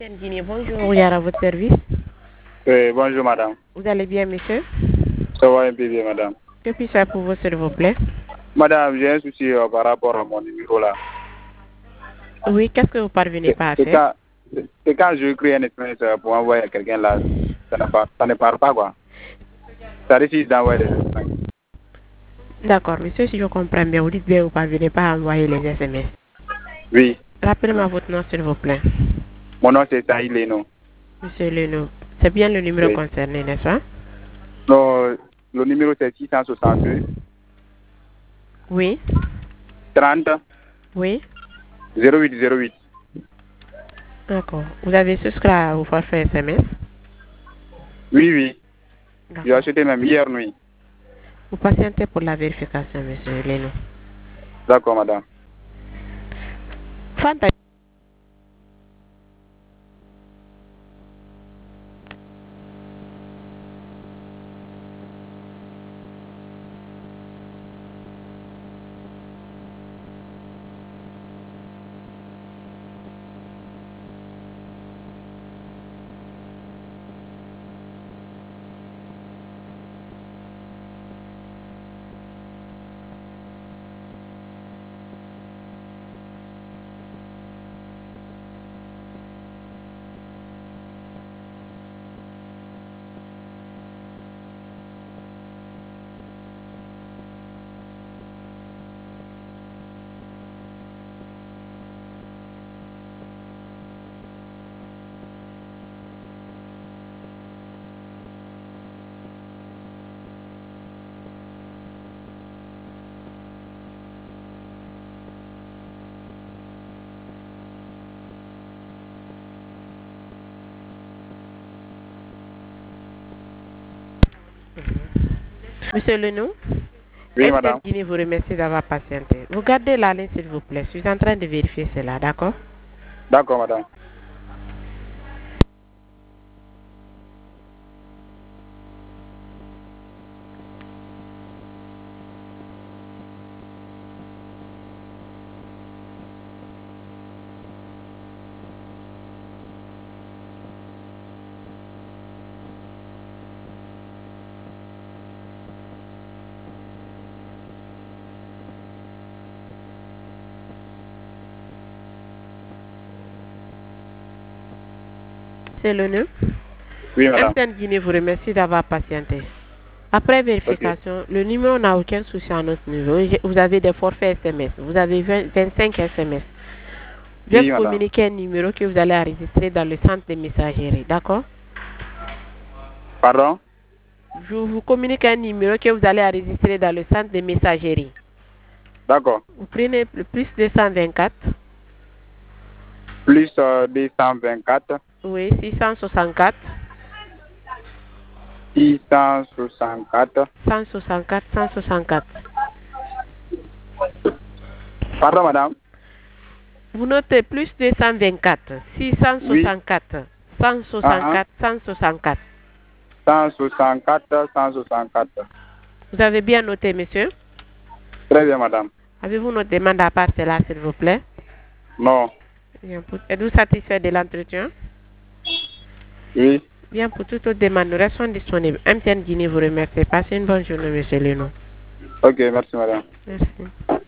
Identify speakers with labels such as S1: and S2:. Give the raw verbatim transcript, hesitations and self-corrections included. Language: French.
S1: Guinée, bonjour, Yara, à votre service.
S2: Oui, bonjour madame.
S1: Vous allez bien, monsieur?
S2: Ça va un peu bien madame.
S1: Que puis-je faire pour vous, s'il vous plaît?
S2: Madame, j'ai un souci euh, par rapport à mon numéro là.
S1: Oui, qu'est-ce que vous parvenez pas à
S2: C'est
S1: faire?
S2: quand, c'est quand je crée un S M S euh, pour envoyer à quelqu'un là, ça ne, part, ça ne part pas quoi. Ça refuse d'envoyer les S M S.
S1: D'accord, monsieur, si je comprends bien, vous dites bien que vous ne parvenez pas à envoyer les S M S.
S2: Oui.
S1: Rappelez-moi votre nom, s'il vous plaît.
S2: Mon nom c'est Saïd Leno.
S1: Monsieur Leno, c'est bien le numéro
S2: Oui.
S1: concerné, n'est-ce pas?
S2: Non, le numéro c'est six cent soixante-deux.
S1: Oui.
S2: trente.
S1: Oui.
S2: zéro huit zéro huit.
S1: D'accord. Vous avez souscrit au forfait S M S?
S2: Oui, oui. J'ai
S1: D'accord.
S2: acheté même hier nuit.
S1: Vous patientez pour la vérification, monsieur Leno.
S2: D'accord madame.
S1: Fanta. Monsieur Leno?
S2: Oui
S1: M T N
S2: madame.
S1: Guinée vous remercie d'avoir patienté. Vous gardez la ligne, s'il vous plaît. Je suis en train de vérifier cela, d'accord?
S2: D'accord madame.
S1: C'est Leno?
S2: Oui madame.
S1: M T N Guinée vous remercie d'avoir patienté. Après
S2: Ok.
S1: vérification, le numéro n'a aucun souci à notre niveau. Vous avez des forfaits S M S. Vous avez vingt, vingt-cinq S M S. Je vais
S2: Oui
S1: vous
S2: madame.
S1: communiquer un numéro que vous allez enregistrer dans le centre de messagerie, d'accord?
S2: Pardon?
S1: Je vous communique un numéro que vous allez enregistrer dans le centre de messagerie.
S2: D'accord.
S1: Vous prenez le plus deux cent vingt-quatre.
S2: Plus euh, deux cent vingt-quatre.
S1: Oui, six cent soixante-quatre.
S2: six cent soixante-quatre.
S1: cent soixante-quatre, cent soixante-quatre.
S2: Pardon, madame?
S1: Vous notez plus deux cent vingt-quatre, six cent
S2: Oui.
S1: soixante-quatre, cent
S2: Uh-huh.
S1: soixante-quatre, cent soixante-quatre.
S2: cent soixante-quatre, cent soixante-quatre.
S1: Vous avez bien noté, monsieur?
S2: Très bien, madame.
S1: Avez-vous notre demande à part cela, s'il vous plaît?
S2: Non.
S1: Bien, pour- êtes-vous satisfait de l'entretien?
S2: Oui.
S1: Bien, pour toute autre demande, nous restons disponibles. M T N Guinée vous remercie. Passez une bonne journée, monsieur Leno.
S2: Ok, merci, madame.
S1: Merci.